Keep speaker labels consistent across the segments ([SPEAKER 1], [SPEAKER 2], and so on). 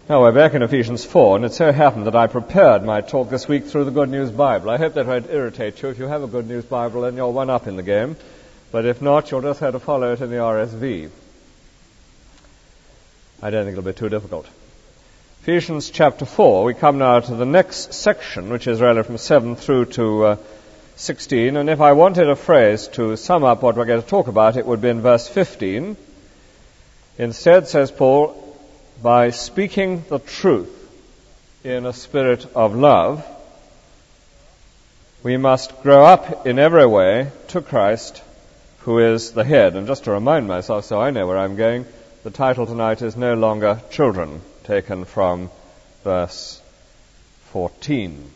[SPEAKER 1] Now we're back in Ephesians 4, and it so happened that I prepared my talk this week through the Good News Bible. I hope that won't irritate you. If you have a Good News Bible, then you're one up in the game. But if not, you'll just have to follow it in the RSV. I don't think it'll be too difficult. Ephesians chapter 4, we come now to the next section, which is really from 7 through to 16. And if I wanted a phrase to sum up what we're going to talk about, it would be in verse 15. Instead, says Paul, by speaking the truth in a spirit of love, we must grow up in every way to Christ, who is the head. And just to remind myself, so I know where I'm going, the title tonight is no longer children, taken from verse 14.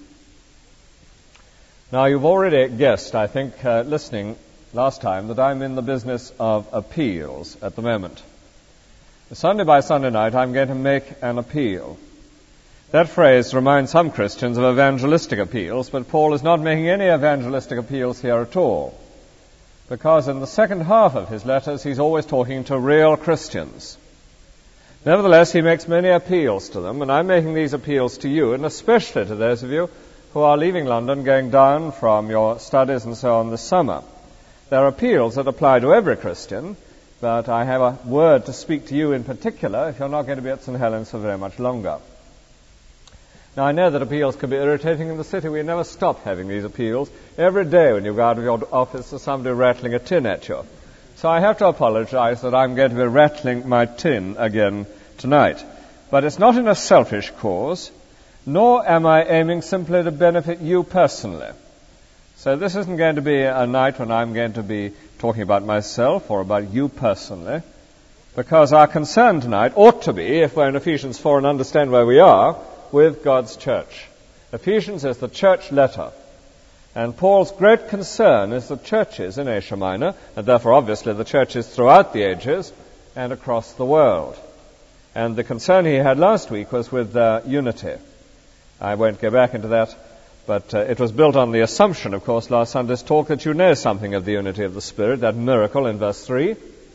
[SPEAKER 1] Now, you've already guessed, I think, listening last time, that I'm in the business of appeals at the moment. Sunday by Sunday night, I'm going to make an appeal. That phrase reminds some Christians of evangelistic appeals, but Paul is not making any evangelistic appeals here at all, because in the second half of his letters, he's always talking to real Christians. Nevertheless, he makes many appeals to them, and I'm making these appeals to you, and especially to those of you who are leaving London, going down from your studies and so on this summer. There are appeals that apply to every Christian, but I have a word to speak to you in particular if you're not going to be at St. Helens for very much longer. Now, I know that appeals can be irritating in the city. We never stop having these appeals. Every day when you go out of your office, there's somebody rattling a tin at you. So I have to apologize that I'm going to be rattling my tin again tonight. But it's not in a selfish cause, nor am I aiming simply to benefit you personally. So this isn't going to be a night when I'm going to be talking about myself or about you personally, because our concern tonight ought to be, if we're in Ephesians 4 and understand where we are, with God's church. Ephesians is the church letter, and Paul's great concern is the churches in Asia Minor, and therefore obviously the churches throughout the ages and across the world. And the concern he had last week was with their unity. I won't go back into that. But it was built on the assumption, of course, last Sunday's talk, that you know something of the unity of the Spirit, that miracle in verse 3,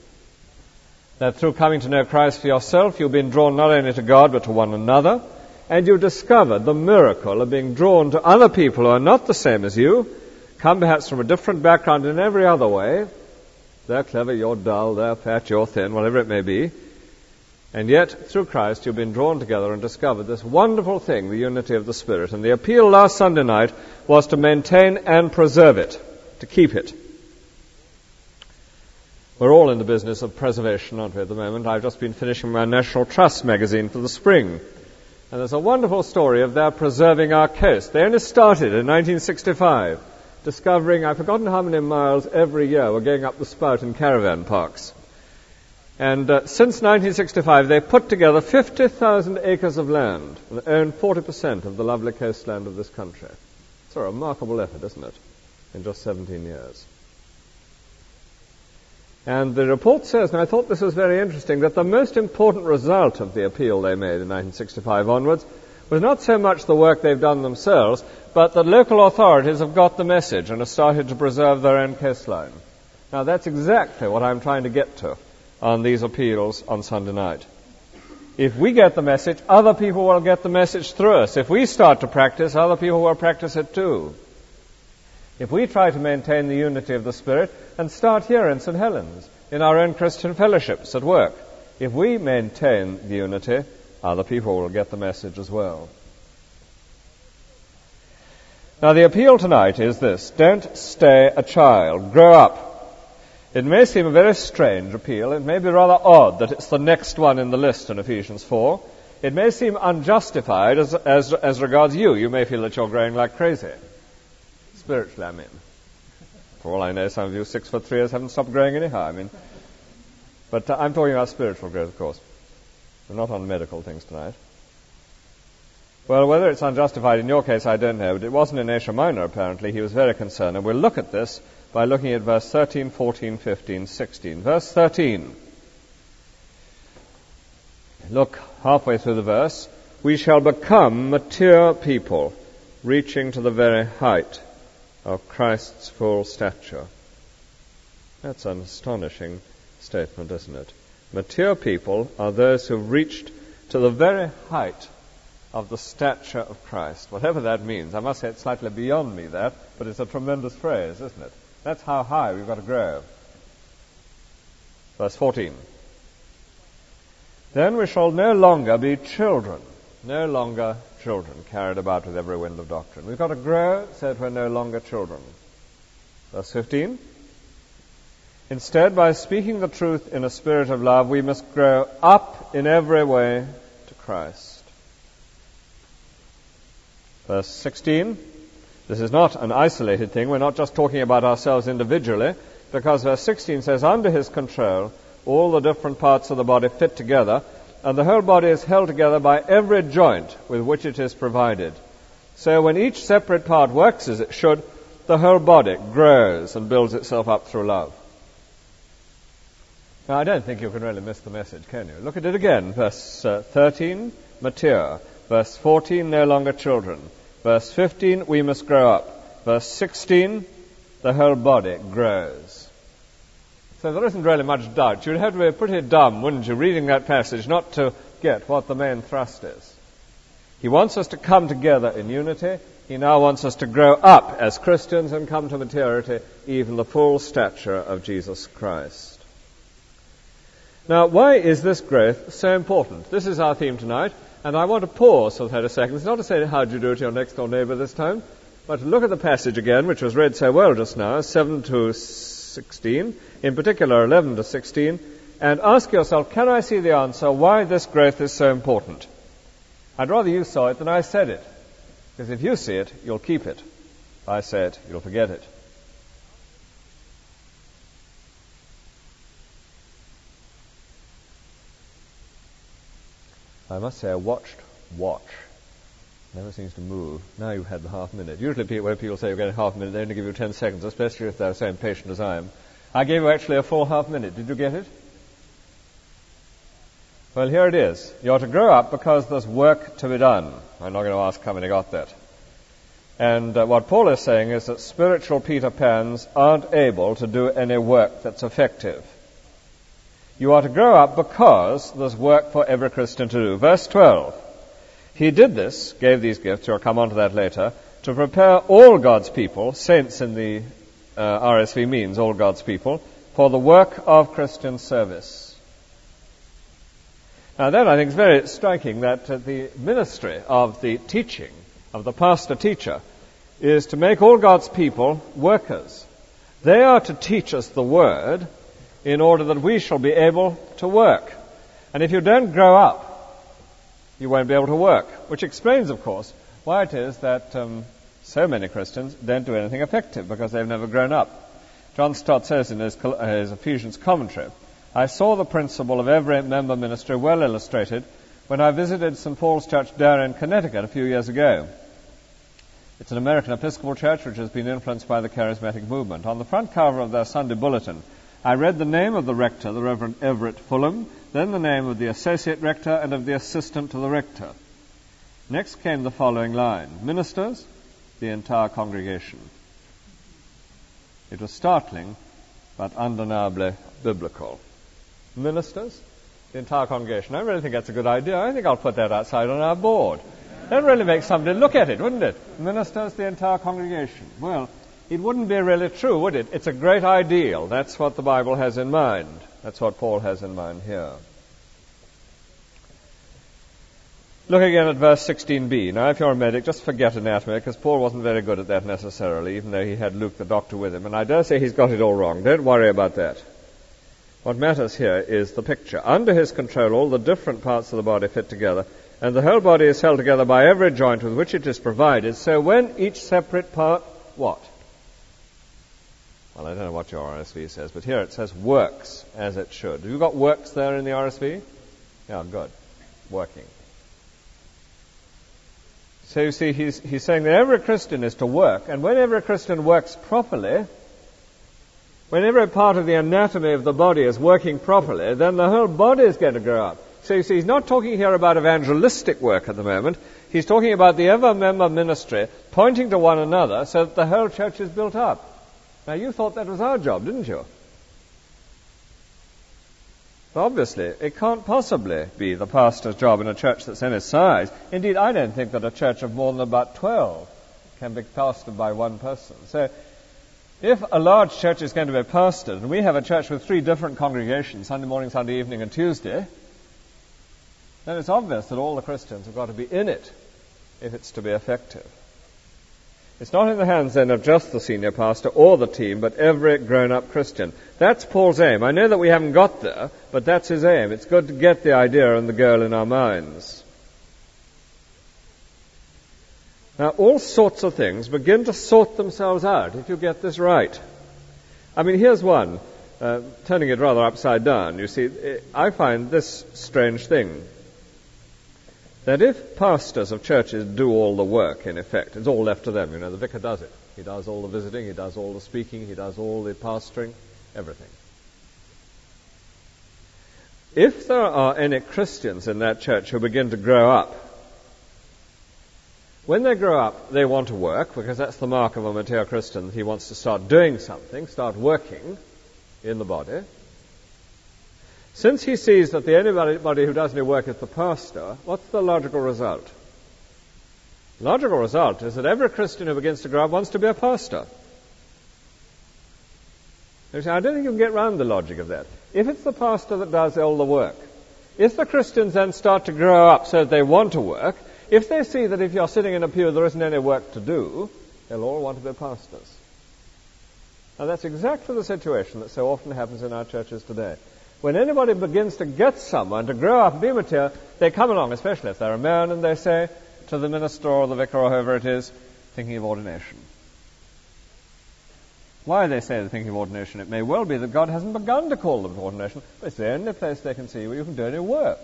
[SPEAKER 1] that through coming to know Christ for yourself, you've been drawn not only to God, but to one another, and you discovered the miracle of being drawn to other people who are not the same as you, come perhaps from a different background in every other way. They're clever, you're dull, they're fat, you're thin, whatever it may be. And yet, through Christ, you've been drawn together and discovered this wonderful thing, the unity of the Spirit. And the appeal last Sunday night was to maintain and preserve it, to keep it. We're all in the business of preservation, aren't we, at the moment? I've just been finishing my National Trust magazine for the spring. And there's a wonderful story of their preserving our coast. They only started in 1965, discovering, I've forgotten how many miles every year were going up the spout in caravan parks. And since 1965, they've put together 50,000 acres of land and own 40% of the lovely coastland of this country. It's a remarkable effort, isn't it, in just 17 years. And the report says, and I thought this was very interesting, that the most important result of the appeal they made in 1965 onwards was not so much the work they've done themselves, but that local authorities have got the message and have started to preserve their own coastline. Now, that's exactly what I'm trying to get to on these appeals on Sunday night. If we get the message, other people will get the message through us. If we start to practice, other people will practice it too. If we try to maintain the unity of the Spirit and start here in St. Helens, in our own Christian fellowships at work, if we maintain the unity, other people will get the message as well. Now, the appeal tonight is this: don't stay a child, grow up. It may seem a very strange appeal. It may be rather odd that it's the next one in the list in Ephesians 4. It may seem unjustified as regards you. You may feel that you're growing like crazy. Spiritually, I mean. For all I know, some of you 6'3" haven't stopped growing anyhow. But I'm talking about spiritual growth, of course. We're not on medical things tonight. Well, whether it's unjustified in your case, I don't know. But it wasn't in Asia Minor, apparently. He was very concerned. And we'll look at this by looking at verse 13, 14, 15, 16. Verse 13. Look halfway through the verse. We shall become mature people, reaching to the very height of Christ's full stature. That's an astonishing statement, isn't it? Mature people are those who've reached to the very height of the stature of Christ. Whatever that means. I must say it's slightly beyond me, that, but it's a tremendous phrase, isn't it? That's how high we've got to grow. Verse 14. Then we shall no longer be children, no longer children, carried about with every wind of doctrine. We've got to grow so that we're no longer children. Verse 15. Instead, by speaking the truth in a spirit of love, we must grow up in every way to Christ. Verse 16. This is not an isolated thing. We're not just talking about ourselves individually, because verse 16 says, under his control, all the different parts of the body fit together, and the whole body is held together by every joint with which it is provided. So when each separate part works as it should, the whole body grows and builds itself up through love. Now, I don't think you can really miss the message, can you? Look at it again. Verse 13, mature. Verse 14, no longer children. Verse 15, we must grow up. Verse 16, the whole body grows. So there isn't really much doubt. You'd have to be pretty dumb, wouldn't you, reading that passage, not to get what the main thrust is. He wants us to come together in unity. He now wants us to grow up as Christians and come to maturity, even the full stature of Jesus Christ. Now, why is this growth so important? This is our theme tonight, and I want to pause for 30 seconds, not to say how do you do to your next door neighbour this time, but to look at the passage again, which was read so well just now, 7 to 16, in particular 11 to 16, and ask yourself, can I see the answer why this growth is so important? I'd rather you saw it than I said it, because if you see it, you'll keep it. If I say it, you'll forget it. I must say I watched watch. Never seems to move. Now you've had the half minute. Usually when people say you're getting half a minute, they only give you 10 seconds, especially if they're so impatient as I am. I gave you actually a full half minute. Did you get it? Well, here it is. You're to grow up because there's work to be done. I'm not going to ask how many got that. And what Paul is saying is that spiritual Peter Pans aren't able to do any work that's effective. You are to grow up because there's work for every Christian to do. Verse 12. He did this, gave these gifts, you'll come on to that later, to prepare all God's people, saints in the RSV means all God's people, for the work of Christian service. Now then I think it's very striking that the ministry of the teaching, of the pastor-teacher, is to make all God's people workers. They are to teach us the Word in order that we shall be able to work. And if you don't grow up, you won't be able to work, which explains, of course, why it is that so many Christians don't do anything effective, because they've never grown up. John Stott says in his Ephesians commentary, I saw the principle of every member ministry well illustrated when I visited St. Paul's Church, Darien, Connecticut, a few years ago. It's an American Episcopal church which has been influenced by the charismatic movement. On the front cover of their Sunday bulletin, I read the name of the rector, the Reverend Everett Fulham, then the name of the associate rector and of the assistant to the rector. Next came the following line, ministers, the entire congregation. It was startling, but undeniably biblical. Ministers, the entire congregation. I really think that's a good idea. I think I'll put that outside on our board. That really makes somebody look at it, wouldn't it? Ministers, the entire congregation. Well, it wouldn't be really true, would it? It's a great ideal. That's what the Bible has in mind. That's what Paul has in mind here. Look again at verse 16b. Now, if you're a medic, just forget anatomy, because Paul wasn't very good at that necessarily, even though he had Luke the doctor with him. And I dare say he's got it all wrong. Don't worry about that. What matters here is the picture. Under his control, all the different parts of the body fit together, and the whole body is held together by every joint with which it is provided. So when each separate part, what? Well, I don't know what your RSV says, but here it says works as it should. Have you got works there in the RSV? Yeah, good. Working. So you see, he's saying that every Christian is to work, and when every Christian works properly, when every part of the anatomy of the body is working properly, then the whole body is going to grow up. So you see, he's not talking here about evangelistic work at the moment. He's talking about the ever-member ministry pointing to one another so that the whole church is built up. Now, you thought that was our job, didn't you? But obviously, it can't possibly be the pastor's job in a church that's any size. Indeed, I don't think that a church of more than about 12 can be pastored by one person. So, if a large church is going to be pastored, and we have a church with 3 different congregations, Sunday morning, Sunday evening, and Tuesday, then it's obvious that all the Christians have got to be in it if it's to be effective. It's not in the hands then of just the senior pastor or the team, but every grown-up Christian. That's Paul's aim. I know that we haven't got there, but that's his aim. It's good to get the idea and the goal in our minds. Now, all sorts of things begin to sort themselves out if you get this right. I mean, here's one, turning it rather upside down. You see, I find this strange thing, that if pastors of churches do all the work, in effect, it's all left to them. You know, the vicar does it. He does all the visiting, he does all the speaking, he does all the pastoring, everything. If there are any Christians in that church who begin to grow up, when they grow up, they want to work, because that's the mark of a mature Christian, that he wants to start doing something, start working in the body. Since he sees that the anybody who does any work is the pastor, what's the logical result? The logical result is that every Christian who begins to grow up wants to be a pastor. You see, I don't think you can get round the logic of that. If it's the pastor that does all the work, if the Christians then start to grow up so that they want to work, if they see that if you're sitting in a pew there isn't any work to do, they'll all want to be pastors. Now that's exactly the situation that so often happens in our churches today. When anybody begins to get someone to grow up and be mature, they come along, especially if they're a man, and they say to the minister or the vicar or whoever it is, thinking of ordination. Why they say they're thinking of ordination? It may well be that God hasn't begun to call them to ordination, but it's the only place they can see where you can do any work.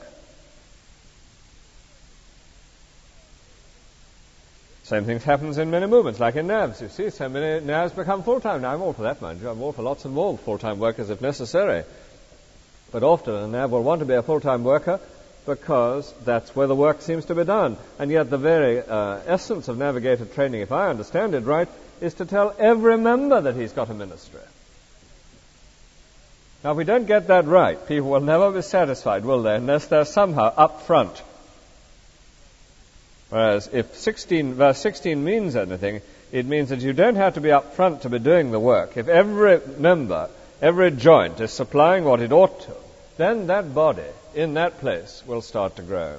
[SPEAKER 1] Same thing happens in many movements, like in NAVs. You see, so many NAVs become full-time. Now, I'm all for that, mind you. I'm all for lots and more full-time workers if necessary. But often a NAV will want to be a full-time worker because that's where the work seems to be done. And yet the very essence of navigator training, if I understand it right, is to tell every member that he's got a ministry. Now, if we don't get that right, people will never be satisfied, will they, unless they're somehow up front. Whereas if verse 16 means anything, it means that you don't have to be up front to be doing the work. If every member, every joint is supplying what it ought to, then that body in that place will start to grow.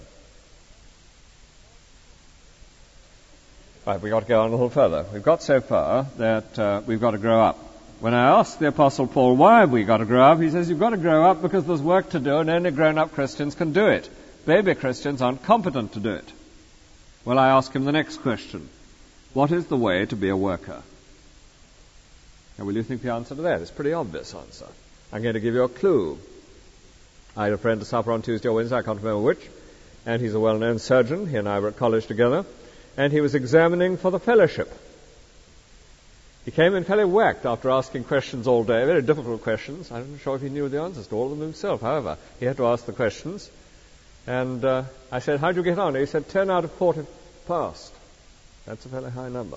[SPEAKER 1] Right, we've got to go on a little further. We've got so far that we've got to grow up. When I asked the Apostle Paul, why have we got to grow up? He says, you've got to grow up because there's work to do and only grown-up Christians can do it. Baby Christians aren't competent to do it. Well, I ask him the next question. What is the way to be a worker? Now, will you think the answer to that? It's a pretty obvious answer. I'm going to give you a clue. I had a friend to supper on Tuesday or Wednesday, I can't remember which, and he's a well-known surgeon. He and I were at college together, and he was examining for the fellowship. He came in fairly whacked after asking questions all day, very difficult questions. I'm not sure if he knew the answers to all of them himself. However, he had to ask the questions. And I said, how'd you get on? He said, 10 out of 40 passed. That's a fairly high number.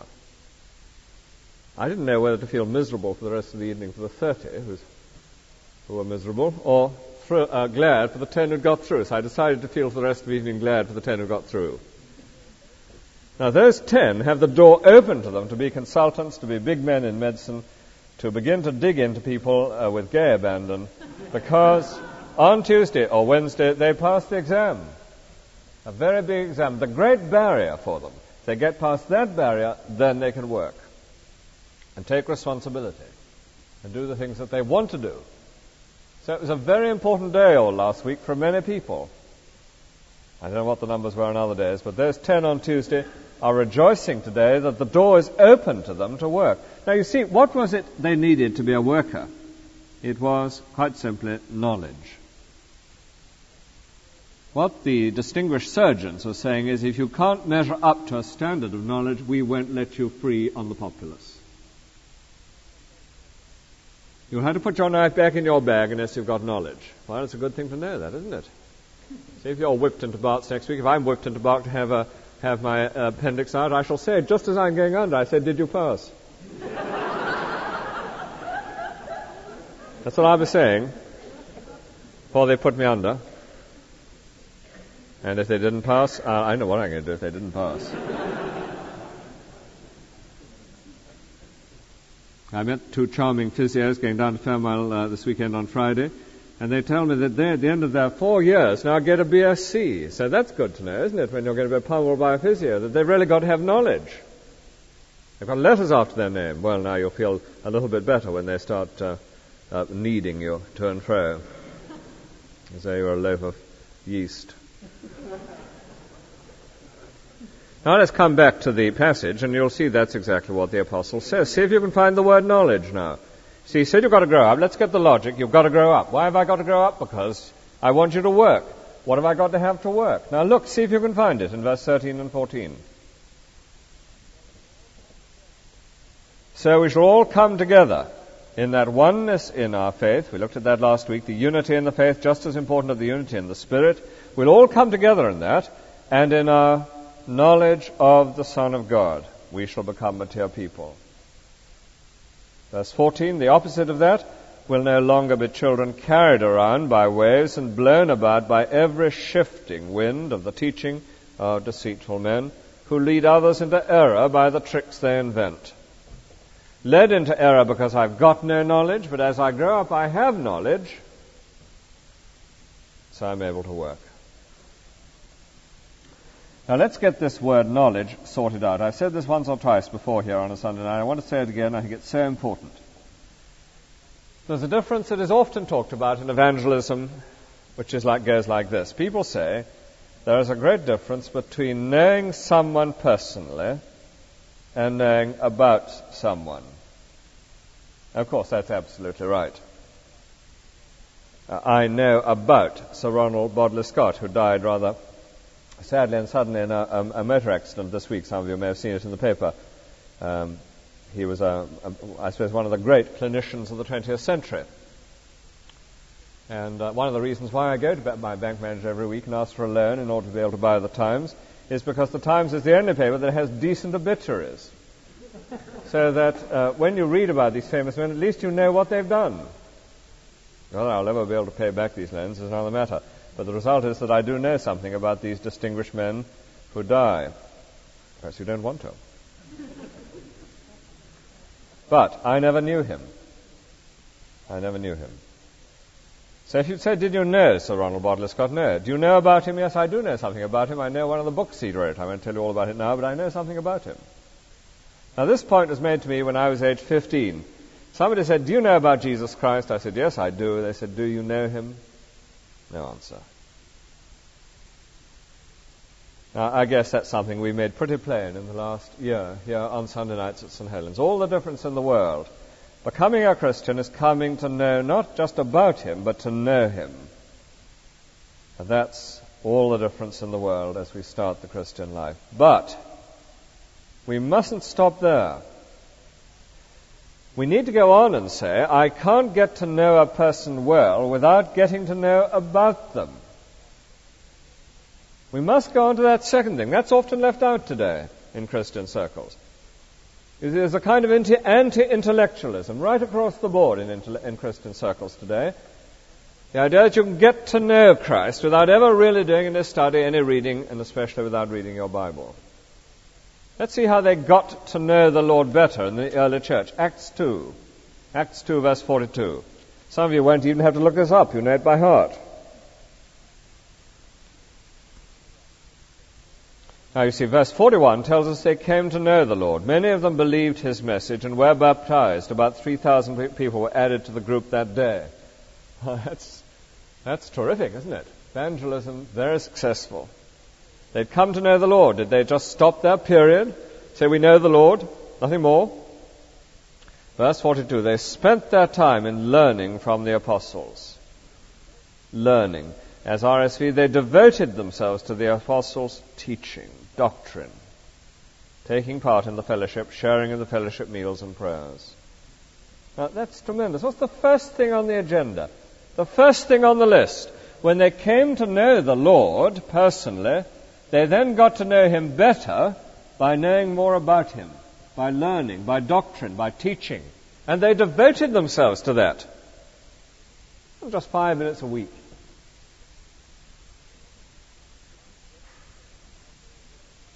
[SPEAKER 1] I didn't know whether to feel miserable for the rest of the evening for the 30 who were miserable, or glad for the 10 who got through. So I decided to feel for the rest of the evening glad for the 10 who got through. Now, those 10 have the door open to them to be consultants, to be big men in medicine, to begin to dig into people with gay abandon, because on Tuesday or Wednesday they pass the exam. A very big exam, the great barrier for them. If they get past that barrier, then they can work and take responsibility and do the things that they want to do. So it was a very important day all last week for many people. I don't know what the numbers were on other days, but those 10 on Tuesday are rejoicing today that the door is open to them to work. Now, you see, what was it they needed to be a worker? It was, quite simply, knowledge. What the distinguished surgeons were saying is, if you can't measure up to a standard of knowledge, we won't let you free on the populace. You'll have to put your knife back in your bag unless you've got knowledge. Well, it's a good thing to know that, isn't it? See, if you're whipped into Barts next week, if I'm whipped into Bart to have my appendix out, I shall say, just as I'm going under, I said, did you pass? That's what I'll be saying. before they put me under. And if they didn't pass, I know what I'm going to do if they didn't pass. I met two charming physios going down to Fairmile this weekend on Friday, and they tell me that they, at the end of their 4 years, now get a BSc. So that's good to know, isn't it, when you're going to be pummeled by a physio, that they've really got to have knowledge. They've got letters after their name. Well, now you'll feel a little bit better when they start kneading you to and fro, as though you're a loaf of yeast. Now let's come back to the passage, and you'll see that's exactly what the apostle says. See if you can find the word knowledge now. See, he said you've got to grow up. Let's get the logic. You've got to grow up. Why have I got to grow up? Because I want you to work. What have I got to have to work? Now look, see if you can find it in verse 13 and 14. So we shall all come together in that oneness in our faith. We looked at that last week. The unity in the faith, just as important as the unity in the Spirit. We'll all come together in that, and in our knowledge of the Son of God, we shall become mature people. Verse 14, the opposite of that, will no longer be children carried around by waves and blown about by every shifting wind of the teaching of deceitful men, who lead others into error by the tricks they invent. Led into error because I've got no knowledge, but as I grow up I have knowledge, so I'm able to work. Now let's get this word knowledge sorted out. I've said this once or twice before here on a Sunday night. I want to say it again. I think it's so important. There's a difference that is often talked about in evangelism, which goes like this. People say there is a great difference between knowing someone personally and knowing about someone. Of course, that's absolutely right. I know about Sir Ronald Bodley Scott, who died rather sadly and suddenly in a motor accident this week. Some of you may have seen it in the paper. He was, I suppose, one of the great clinicians of the 20th century. And one of the reasons why I go to my bank manager every week and ask for a loan in order to be able to buy the Times is because the Times is the only paper that has decent obituaries. So that when you read about these famous men, at least you know what they've done. Whether I'll ever be able to pay back these loans is another matter. But the result is that I do know something about these distinguished men who die. Perhaps you don't want to. But I never knew him. I never knew him. So if you'd say, did you know Sir Ronald Bodley Scott? No. Do you know about him? Yes, I do know something about him. I know one of the books he wrote. I won't tell you all about it now, but I know something about him. Now this point was made to me when I was age 15. Somebody said, do you know about Jesus Christ? I said, yes, I do. They said, do you know him? No answer. Now, I guess that's something we made pretty plain in the last year here on Sunday nights at St. Helens. All the difference in the world. Becoming a Christian is coming to know not just about him, but to know him. And that's all the difference in the world as we start the Christian life. But we mustn't stop there. We need to go on and say, I can't get to know a person well without getting to know about them. We must go on to that second thing. That's often left out today in Christian circles. There's a kind of anti-intellectualism right across the board in Christian circles today. The idea that you can get to know Christ without ever really doing any study, any reading, and especially without reading your Bible. Let's see how they got to know the Lord better in the early church. Acts 2. Acts 2, verse 42. Some of you won't even have to look this up. You know it by heart. Now you see, verse 41 tells us they came to know the Lord. Many of them believed his message and were baptized. About 3,000 people were added to the group that day. That's terrific, isn't it? Evangelism, very successful. They'd come to know the Lord. Did they just stop there, period? Say, we know the Lord, nothing more? Verse 42, they spent their time in learning from the apostles. Learning. As RSV, they devoted themselves to the apostles' teaching, doctrine, taking part in the fellowship, sharing in the fellowship meals and prayers. Now, that's tremendous. What's the first thing on the agenda? The first thing on the list. When they came to know the Lord personally, they then got to know him better by knowing more about him, by learning, by doctrine, by teaching. And they devoted themselves to that. Just 5 minutes a week.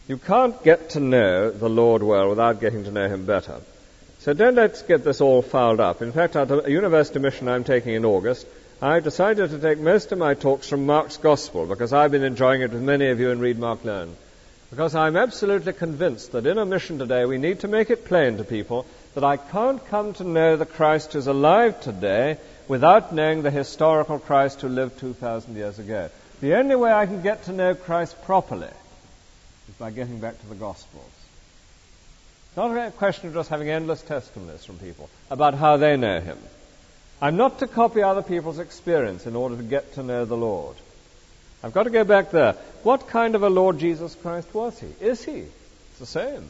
[SPEAKER 1] You can't get to know the Lord well without getting to know him better. So don't let's get this all fouled up. In fact, at a university mission I'm taking in August, I've decided to take most of my talks from Mark's Gospel, because I've been enjoying it with many of you in Read, Mark, Learn. Because I'm absolutely convinced that in a mission today we need to make it plain to people that I can't come to know the Christ who's alive today without knowing the historical Christ who lived 2,000 years ago. The only way I can get to know Christ properly is by getting back to the Gospels. It's not a question of just having endless testimonies from people about how they know him. I'm not to copy other people's experience in order to get to know the Lord. I've got to go back there. What kind of a Lord Jesus Christ was he? Is he? It's the same.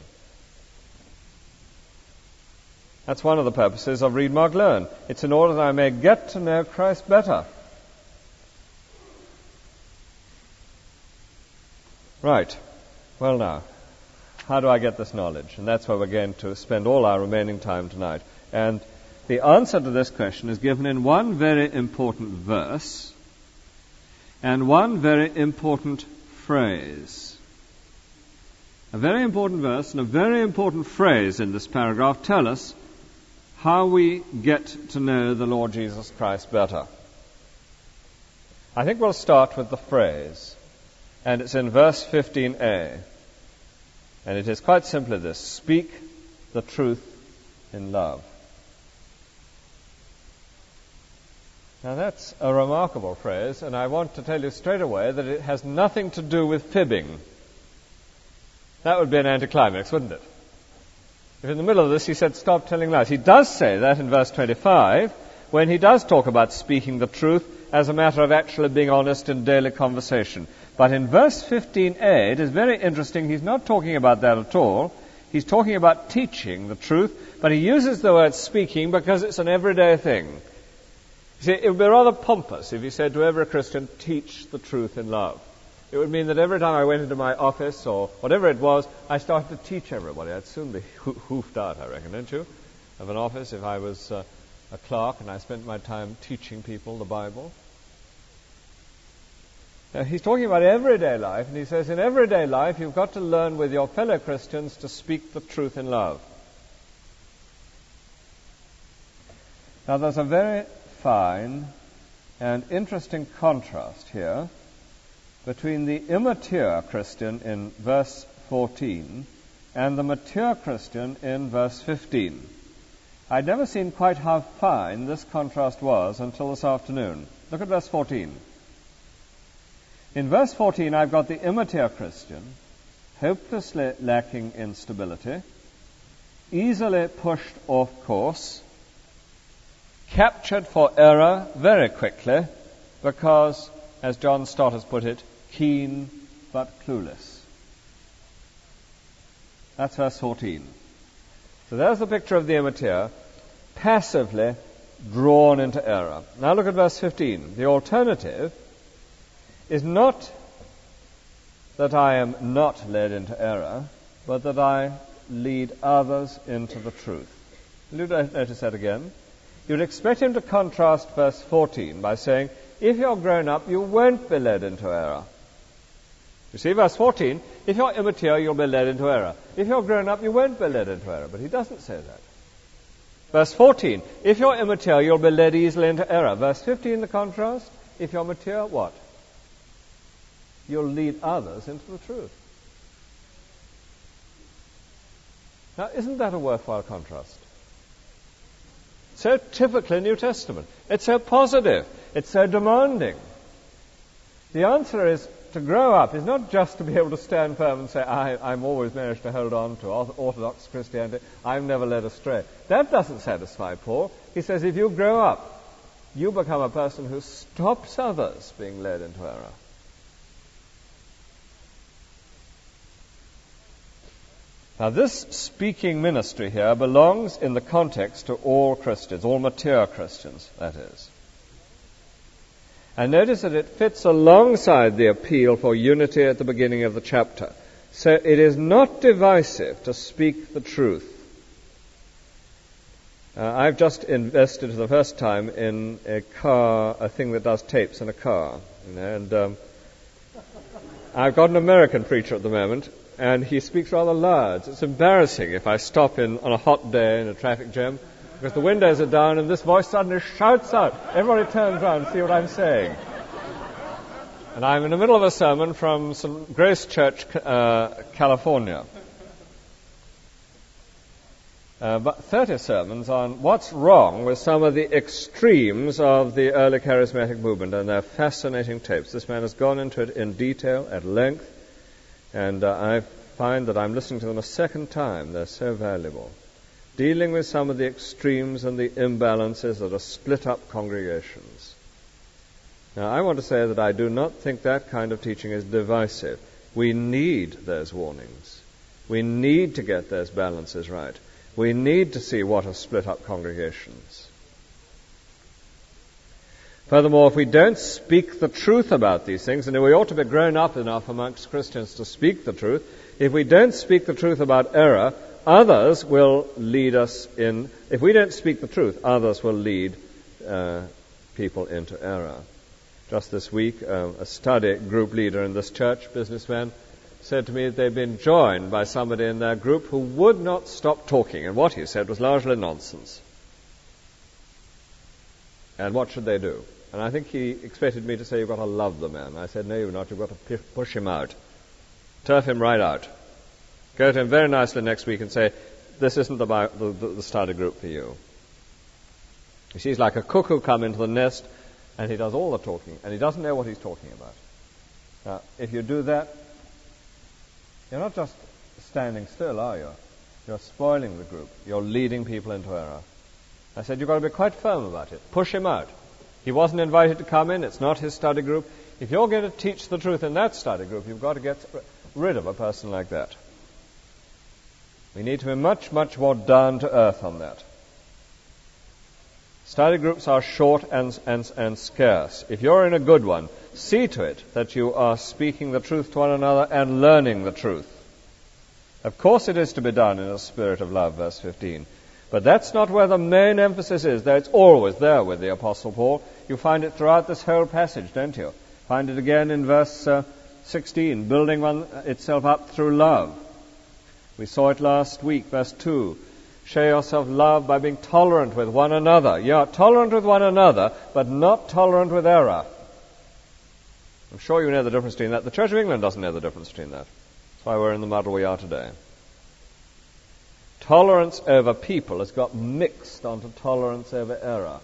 [SPEAKER 1] That's one of the purposes of Read, Mark, Learn. It's in order that I may get to know Christ better. Right. Well now, how do I get this knowledge? And that's where we're going to spend all our remaining time tonight. And the answer to this question is given in one very important verse and one very important phrase. A very important verse and a very important phrase in this paragraph tell us how we get to know the Lord Jesus Christ better. I think we'll start with the phrase, and it's in verse 15a. And it is quite simply this: speak the truth in love. Now that's a remarkable phrase, and I want to tell you straight away that it has nothing to do with fibbing. That would be an anticlimax, wouldn't it? If in the middle of this he said, stop telling lies. He does say that in verse 25, when he does talk about speaking the truth as a matter of actually being honest in daily conversation. But in verse 15a, it is very interesting. He's not talking about that at all. He's talking about teaching the truth, but he uses the word speaking because it's an everyday thing. You see, it would be rather pompous if he said to every Christian, teach the truth in love. It would mean that every time I went into my office or whatever it was, I started to teach everybody. I'd soon be hoofed out, I reckon, don't you, of an office if I was a clerk and I spent my time teaching people the Bible. Now, he's talking about everyday life, and he says in everyday life you've got to learn with your fellow Christians to speak the truth in love. Now, there's a very fine and interesting contrast here between the immature Christian in verse 14 and the mature Christian in verse 15. I'd never seen quite how fine this contrast was until this afternoon. Look at verse 14. In verse 14, I've got the immature Christian, hopelessly lacking in stability, easily pushed off course, captured for error very quickly because, as John Stott has put it, keen but clueless. That's verse 14. So there's the picture of the immature, passively drawn into error. Now look at verse 15. The alternative is not that I am not led into error, but that I lead others into the truth. Will you notice that again? You'd expect him to contrast verse 14 by saying, if you're grown up, you won't be led into error. You see, verse 14, if you're immature, you'll be led into error. If you're grown up, you won't be led into error. But he doesn't say that. Verse 14, if you're immature, you'll be led easily into error. Verse 15, the contrast, if you're mature, what? You'll lead others into the truth. Now, isn't that a worthwhile contrast? So typically New Testament. It's so positive. It's so demanding. The answer is to grow up is not just to be able to stand firm and say, I'm always managed to hold on to Orthodox Christianity. I'm never led astray. That doesn't satisfy Paul. He says if you grow up, you become a person who stops others being led into error. Now, this speaking ministry here belongs in the context to all Christians, all mature Christians, that is. And notice that it fits alongside the appeal for unity at the beginning of the chapter. So it is not divisive to speak the truth. I've just invested for the first time in a car, a thing that does tapes in a car, and I've got an American preacher at the moment, and he speaks rather loud. It's embarrassing if I stop on a hot day in a traffic jam, because the windows are down and this voice suddenly shouts out. Everybody turns around to see what I'm saying. And I'm in the middle of a sermon from St. Grace Church, California. But 30 sermons on what's wrong with some of the extremes of the early charismatic movement, and they're fascinating tapes. This man has gone into it in detail, at length, and I find that I'm listening to them a second time. They're so valuable. Dealing with some of the extremes and the imbalances that are split up congregations. Now, I want to say that I do not think that kind of teaching is divisive. We need those warnings. We need to get those balances right. We need to see what have split up congregations. Furthermore, if we don't speak the truth about these things, and we ought to be grown up enough amongst Christians to speak the truth, if we don't speak the truth about error, others will lead us in. If we don't speak the truth, others will lead people into error. Just this week, a study group leader in this church, businessman, said to me that they'd been joined by somebody in their group who would not stop talking, and what he said was largely nonsense. And what should they do? And I think he expected me to say, you've got to love the man. I said, no, you've not. You've got to push him out. Turf him right out. Go to him very nicely next week and say, this isn't the study group for you. He's like a cuckoo come into the nest, and he does all the talking, and he doesn't know what he's talking about. Now, if you do that, you're not just standing still, are you? You're spoiling the group. You're leading people into error. I said, you've got to be quite firm about it. Push him out. He wasn't invited to come in. It's not his study group. If you're going to teach the truth in that study group, you've got to get rid of a person like that. We need to be much, much more down to earth on that. Study groups are short and scarce. If you're in a good one, see to it that you are speaking the truth to one another and learning the truth. Of course it is to be done in a spirit of love, verse 15. But that's not where the main emphasis is. Though it's always there with the Apostle Paul. You find it throughout this whole passage, don't you? Find it again in verse 16, building itself up through love. We saw it last week, verse 2. Show yourself love by being tolerant with one another. Yeah, tolerant with one another, but not tolerant with error. I'm sure you know the difference between that. The Church of England doesn't know the difference between that. That's why we're in the muddle we are today. Tolerance over people has got mixed onto tolerance over error.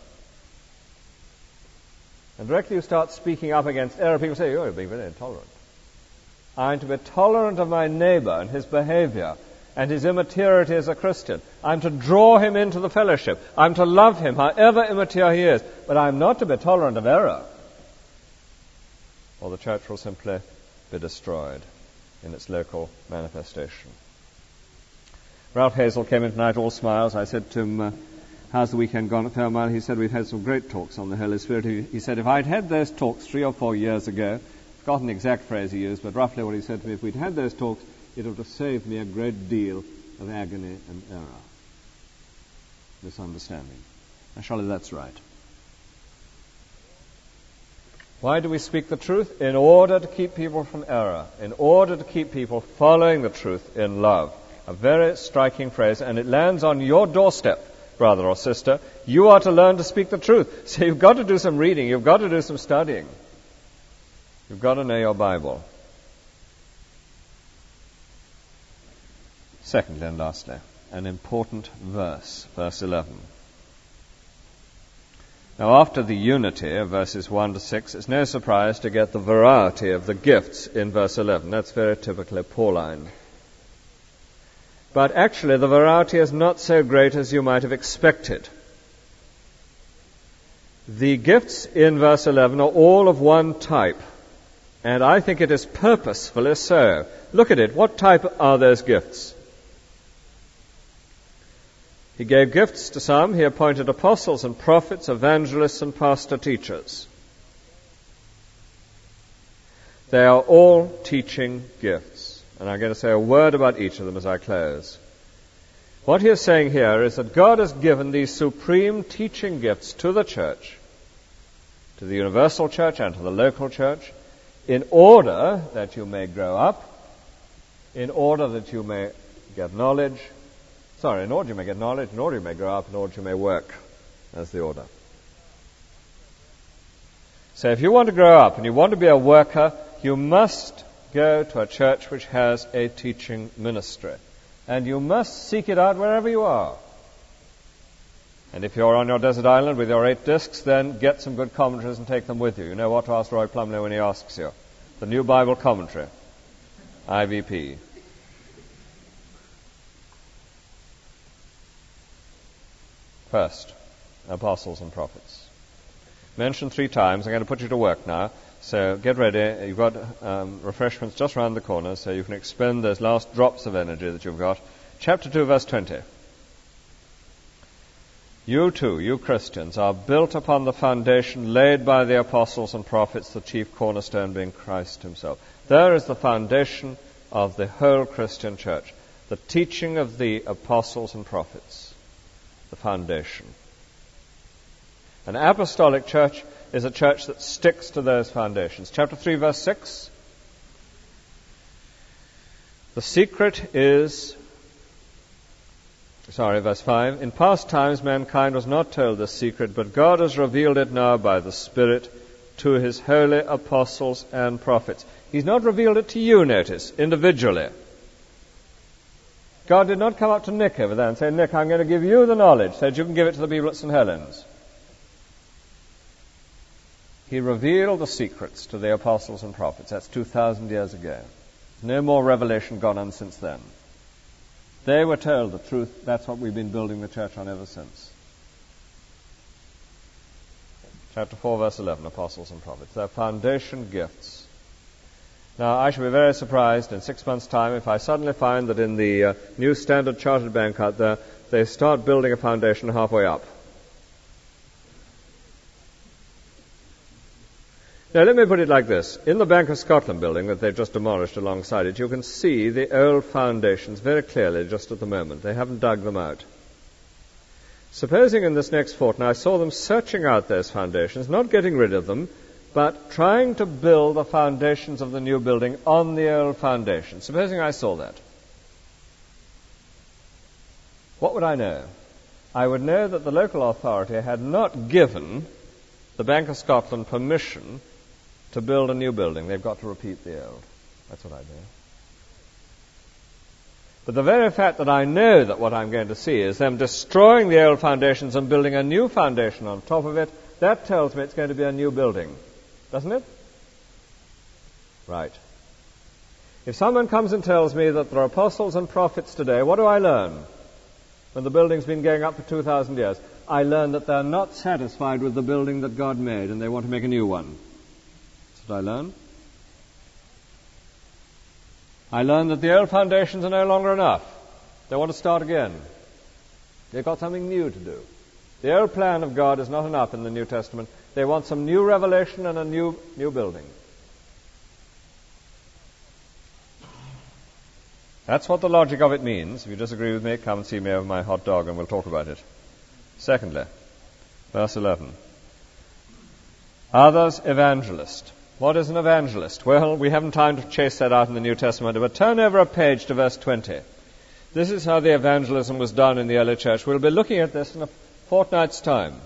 [SPEAKER 1] And directly you start speaking up against error, people say, you're being very intolerant. I'm to be tolerant of my neighbor and his behavior and his immaturity as a Christian. I'm to draw him into the fellowship. I'm to love him, however immature he is. But I'm not to be tolerant of error, or the church will simply be destroyed in its local manifestation. Ralph Hazel came in tonight all smiles. I said to him, how's the weekend gone at Fairmile? He said, we've had some great talks on the Holy Spirit. He said, if I'd had those talks 3 or 4 years ago, I've forgotten the exact phrase he used, but roughly what he said to me, if we'd had those talks, it would have saved me a great deal of agony and error, misunderstanding. And surely that's right. Why do we speak the truth? In order to keep people from error, in order to keep people following the truth in love. A very striking phrase, and it lands on your doorstep, brother or sister. You are to learn to speak the truth. So you've got to do some reading, you've got to do some studying. You've got to know your Bible. Secondly and lastly, an important verse, verse 11. Now, after the unity of verses 1 to 6, it's no surprise to get the variety of the gifts in verse 11. That's very typically Pauline. But actually, the variety is not so great as you might have expected. The gifts in verse 11 are all of one type, and I think it is purposefully so. Look at it. What type are those gifts? He gave gifts to some. He appointed apostles and prophets, evangelists and pastor teachers. They are all teaching gifts. And I'm going to say a word about each of them as I close. What he is saying here is that God has given these supreme teaching gifts to the church, to the universal church and to the local church. in order that you may grow up, in order that you may get knowledge. In order you may get knowledge, in order you may grow up, in order you may work. That's the order. So if you want to grow up and you want to be a worker, you must go to a church which has a teaching ministry. And you must seek it out wherever you are. And if you're on your desert island with your 8 discs, then get some good commentaries and take them with you. You know what to ask Roy Plumley when he asks you. The New Bible Commentary, IVP. First, apostles and prophets. Mentioned 3 times. I'm going to put you to work now. So get ready. You've got refreshments just around the corner so you can expend those last drops of energy that you've got. Chapter 2, verse 20. You too, you Christians, are built upon the foundation laid by the apostles and prophets, the chief cornerstone being Christ himself. There is the foundation of the whole Christian church. The teaching of the apostles and prophets. The foundation. An apostolic church is a church that sticks to those foundations. Chapter 3, verse 6. The secret is... verse 5. In past times mankind was not told this secret, but God has revealed it now by the Spirit to his holy apostles and prophets. He's not revealed it to you, notice, individually. God did not come up to Nick over there and say, Nick, I'm going to give you the knowledge so that you can give it to the people at St. Helens. He revealed the secrets to the apostles and prophets. That's 2,000 years ago. No more revelation gone on since then. They were told the truth. That's what we've been building the church on ever since. Chapter 4, verse 11, apostles and prophets. They're foundation gifts. Now, I shall be very surprised in 6 months' time if I suddenly find that in the new Standard Chartered Bank out there, they start building a foundation halfway up. Now, let me put it like this. In the Bank of Scotland building that they've just demolished alongside it, you can see the old foundations very clearly just at the moment. They haven't dug them out. Supposing in this next fortnight I saw them searching out those foundations, not getting rid of them, but trying to build the foundations of the new building on the old foundation. Supposing I saw that. What would I know? I would know that the local authority had not given the Bank of Scotland permission to build a new building. They've got to repeat the old. That's what I know. But the very fact that I know that what I'm going to see is them destroying the old foundations and building a new foundation on top of it, that tells me it's going to be a new building. Doesn't it? Right. If someone comes and tells me that there are apostles and prophets today, what do I learn? When the building's been going up for 2,000 years, I learn that they're not satisfied with the building that God made and they want to make a new one. That's what I learn. I learn that the old foundations are no longer enough. They want to start again. They've got something new to do. The old plan of God is not enough in the New Testament. They want some new revelation and a new building. That's what the logic of it means. If you disagree with me, come and see me over my hot dog and we'll talk about it. Secondly, verse 11. Others, evangelist. What is an evangelist? Well, we haven't time to chase that out in the New Testament, but turn over a page to verse 20. This is how the evangelism was done in the early church. We'll be looking at this in a fortnight's time.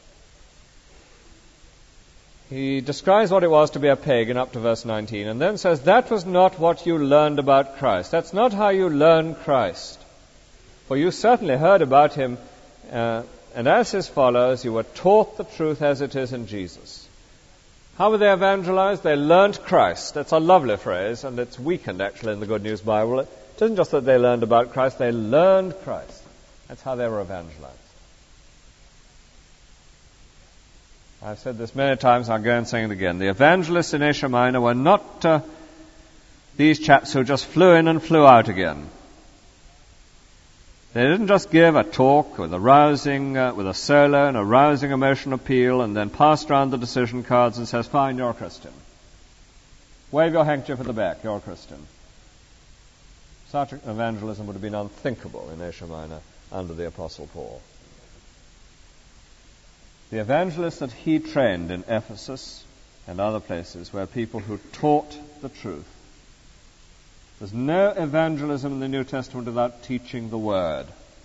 [SPEAKER 1] He describes what it was to be a pagan up to verse 19 and then says, that was not what you learned about Christ. That's not how you learn Christ. For you certainly heard about him, and as his followers you were taught the truth as it is in Jesus. How were they evangelized? They learned Christ. That's a lovely phrase, and it's weakened actually in the Good News Bible. It isn't just that they learned about Christ, they learned Christ. That's how they were evangelized. I've said this many times, I'll go and say it again. The evangelists in Asia Minor were not these chaps who just flew in and flew out again. They didn't just give a talk with a solo and a rousing emotional appeal and then passed around the decision cards and says, fine, you're a Christian. Wave your handkerchief at the back, you're a Christian. Such evangelism would have been unthinkable in Asia Minor under the Apostle Paul. The evangelists that he trained in Ephesus and other places where people who taught the truth. There's no evangelism in the New Testament without teaching the Word,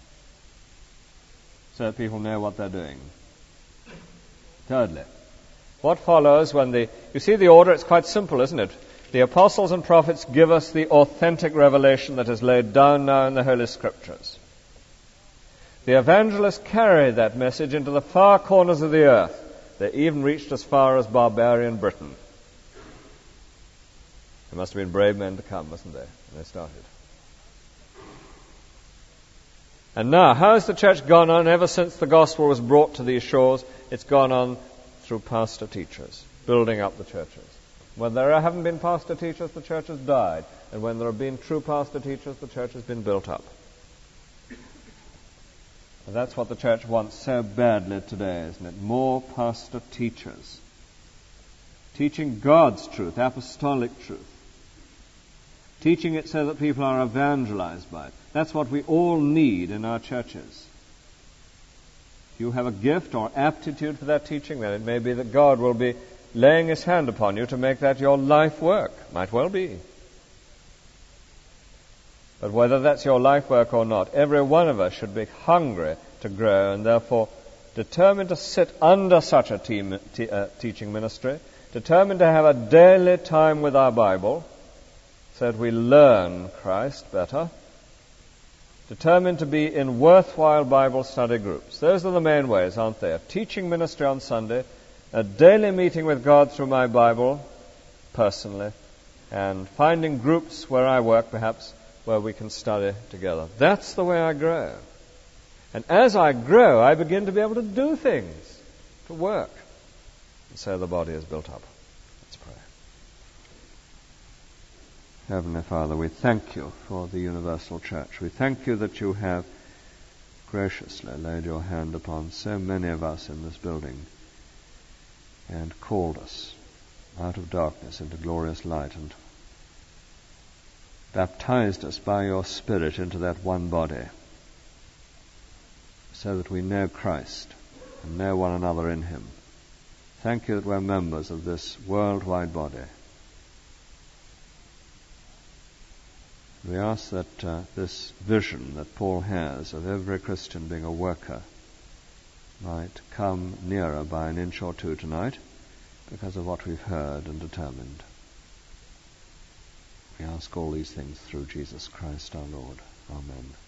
[SPEAKER 1] so that people know what they're doing. Thirdly, what follows when you see the order, it's quite simple, isn't it? The apostles and prophets give us the authentic revelation that is laid down now in the Holy Scriptures. The evangelists carry that message into the far corners of the earth. They even reached as far as barbarian Britain. There must have been brave men to come, mustn't there, when they started. And now, how has the church gone on ever since the gospel was brought to these shores? It's gone on through pastor teachers, building up the churches. When there haven't been pastor teachers, the church has died. And when there have been true pastor teachers, the church has been built up. And that's what the church wants so badly today, isn't it? More pastor teachers. Teaching God's truth, apostolic truth. Teaching it so that people are evangelized by it. That's what we all need in our churches. If you have a gift or aptitude for that teaching, then it may be that God will be laying His hand upon you to make that your life work. Might well be. But whether that's your life work or not, every one of us should be hungry to grow and therefore determined to sit under such a teaching ministry, determined to have a daily time with our Bible so that we learn Christ better, determined to be in worthwhile Bible study groups. Those are the main ways, aren't they? A teaching ministry on Sunday, a daily meeting with God through my Bible, personally, and finding groups where I work, perhaps, where we can study together. That's the way I grow. And as I grow, I begin to be able to do things, to work. And so the body is built up. Let's pray. Heavenly Father, we thank you for the universal church. We thank you that you have graciously laid your hand upon so many of us in this building and called us out of darkness into glorious light and baptized us by your Spirit into that one body so that we know Christ and know one another in Him. Thank you that we're members of this worldwide body. We ask that this vision that Paul has of every Christian being a worker might come nearer by an inch or two tonight because of what we've heard and determined. We ask all these things through Jesus Christ our Lord. Amen.